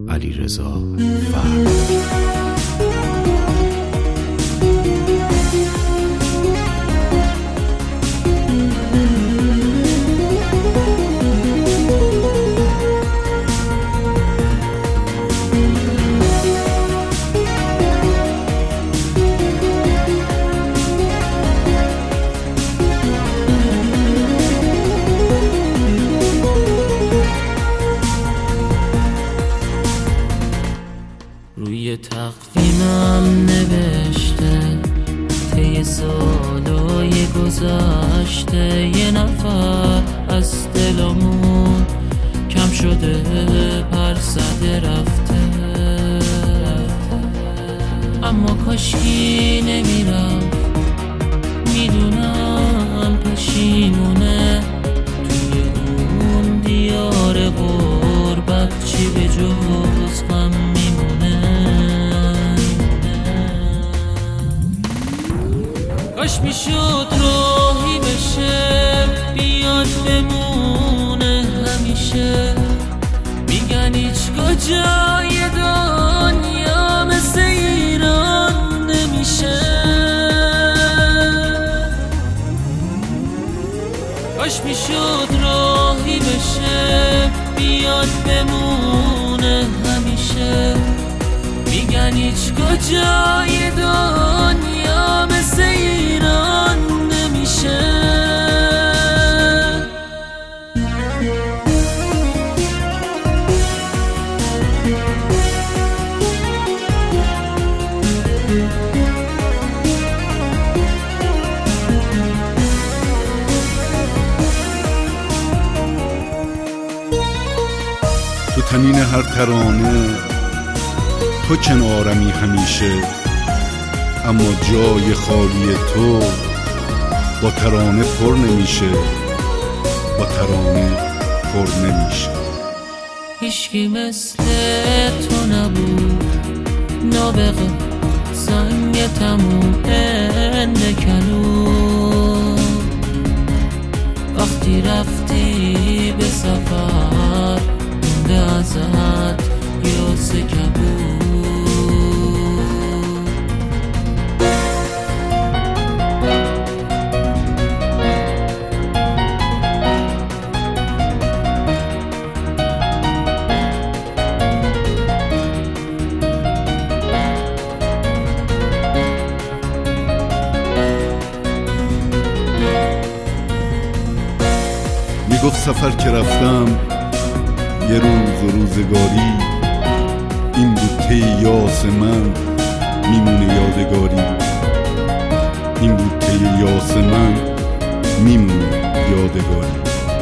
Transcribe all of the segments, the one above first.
علیرضا فرد. روی تقویمم نوشته طی سالای گذشته، یه نفر از دلمون کم شده، پر زده رفته. اما کاشکی نمیرم، میدونم پشیمونه. توی اون دیار غربت چی به جز غم کاش میشد راهی بشه، بیاد بمونه همیشه. میگن هیچگاه جای دنیا مثل ایران نمیشه. کاش میشد راهی بشه، بیاد بمونه همیشه. میگن هیچگاه جای دنیا مثل ایران نمیشه. تو تنین هر ترانه تو کنارمی همیشه، اما جای خالی تو با ترانه پر نمیشه، با ترانه پر نمیشه. هیچکی مثل تو نبود، نابغه سنگ تموم کلون. وقتی رفتی به سفر مونده ازت یاس کبود. میگفت سفر که رفتم یه روز و روزگاری، این بوته یاس من میمونه یادگاری. این بوته یاس من میمونه یادگاری.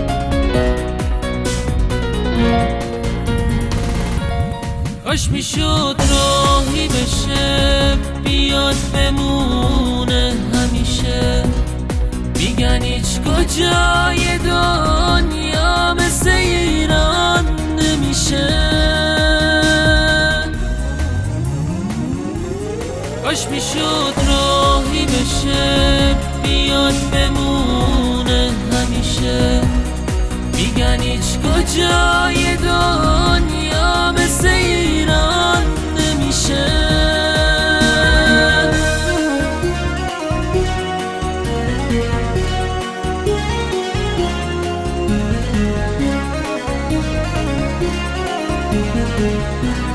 کاش میشد راهی بشه، بیاد بمونه همیشه. میگن هیچگاه جای دنیا مثل ایران نمیشه. کاش میشد راهی بشه، بیاد بمونه همیشه. میگن هیچگاه جای دنیا مثل ایران نمیشه. Thank you.